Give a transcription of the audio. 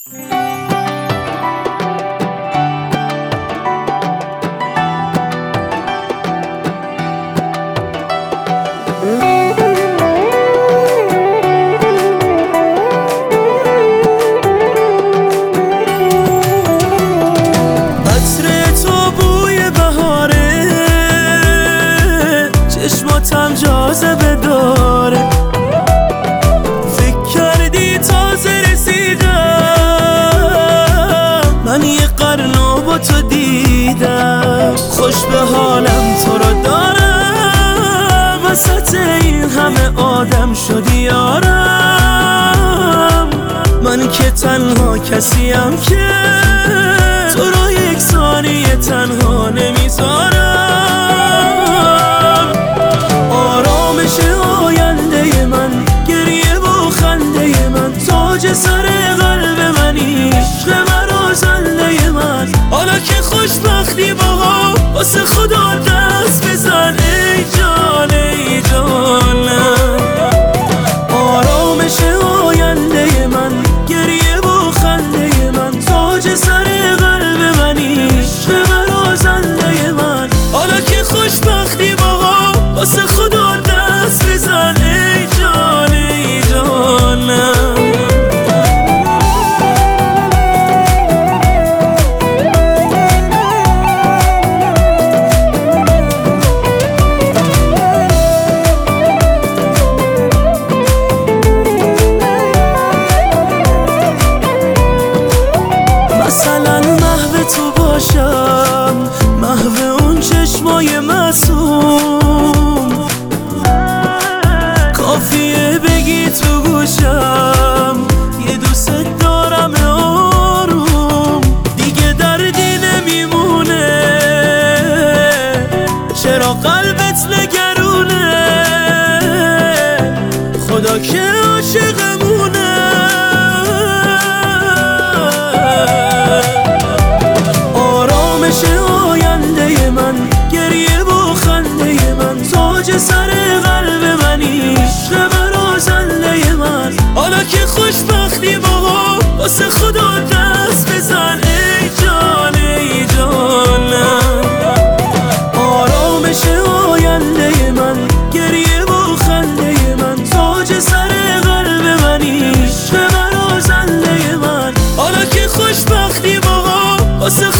چشماتم جاذبه داره، فکر کردی تازه رسیدم، من یه قرن با تو دیدم، خوش به حالم تو رو دارم، وسط این همه آدم شدی یارم، من که تنها کسیم که تو رو یک ثانیه تنها نمیذارم. تاج سر قلب منی، عشق مرا زنده من، حالا که خوشبختی باها واسه خدا دست بزن ای جان ای جانم. آرامش آینده من، گریه و خنده من، تاج سر قلب منی، عشق مرا زنده من، حالا که خوشبختی باها واسه خدا دست بزن ای جان ای جانم. مثلا محو تو باشم، محو اون چشمای معصوم، کافیه بگی تو گوشم یه دوست دارم آروم، دیگه دردی نمیمونه، چرا قلبت نگرونه، خدا که عاشقمونه. تاج سر قلب منی، عشق مرا زنده من، حالا که خوشبختی باها واسه خدا دست بزن ای جان ای جانم. آرامش آینده من، گریه و خنده من، تاج سر قلب منی، عشق مرا زنده من، حالا که خوشبختی باها واسه